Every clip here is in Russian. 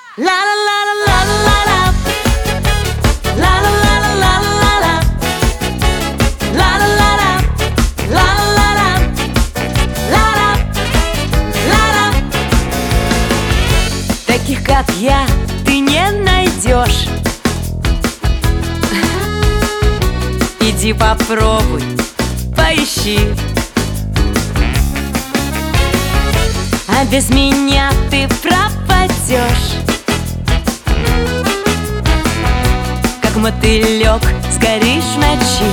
La la la la la la la. La la la la la la la. La la la la. La la la. La la. La la. Таких, как я, ты не найдешь. Иди попробуй, поищи. А без меня ты пропадешь, как мотылек сгоришь в ночи.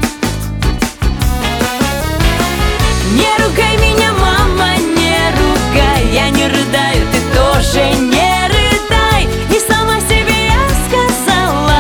Не ругай меня, мама, не ругай. Я не рыдаю, ты тоже не рыдай. И сама себе я сказала: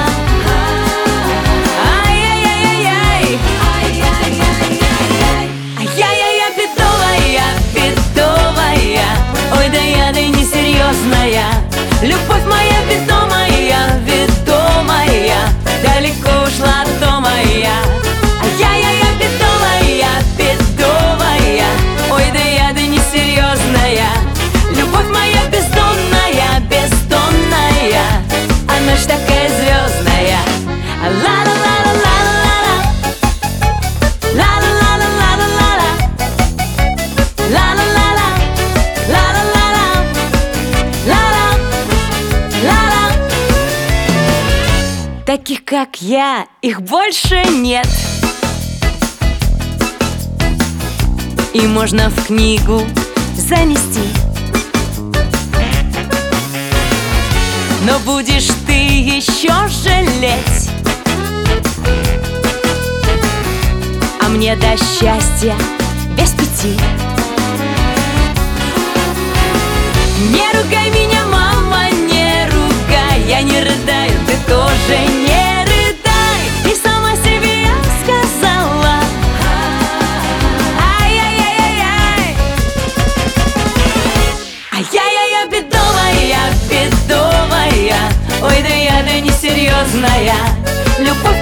ай-яй-яй-яй-яй, ай-яй-яй-яй-яй. Ай-яй-яй-яй, бедовая, бедовая. Ой, да я, да несерьезная. Любовь моя ведомая, ведомая, далеко ушла от дома я. Ай-яй-яй-яй, бедовая, бедовая. Ой, да я, да несерьезная. Любовь моя бездонная, бездонная, а ночь такая звездная. Ла-ла-ла-ла-ла-ла-ла. Ла-ла-ла-ла-ла-ла-ла. Ла-ла-ла-ла. Ла-ла-ла-ла. Ла-ла. Ла-ла. Таких, как я, их больше нет. И можно в книгу занести. Но будешь ты еще жалеть, а мне до счастья без пяти. Не ругай меня, мама, не ругай. Я не рыдаю, ты тоже не рыдай. И сама себе я сказала: ай-яй-яй-яй-яй. Ай-яй-яй-яй, бедовая, бедовая. Ой, да я, да несерьезная. Любовь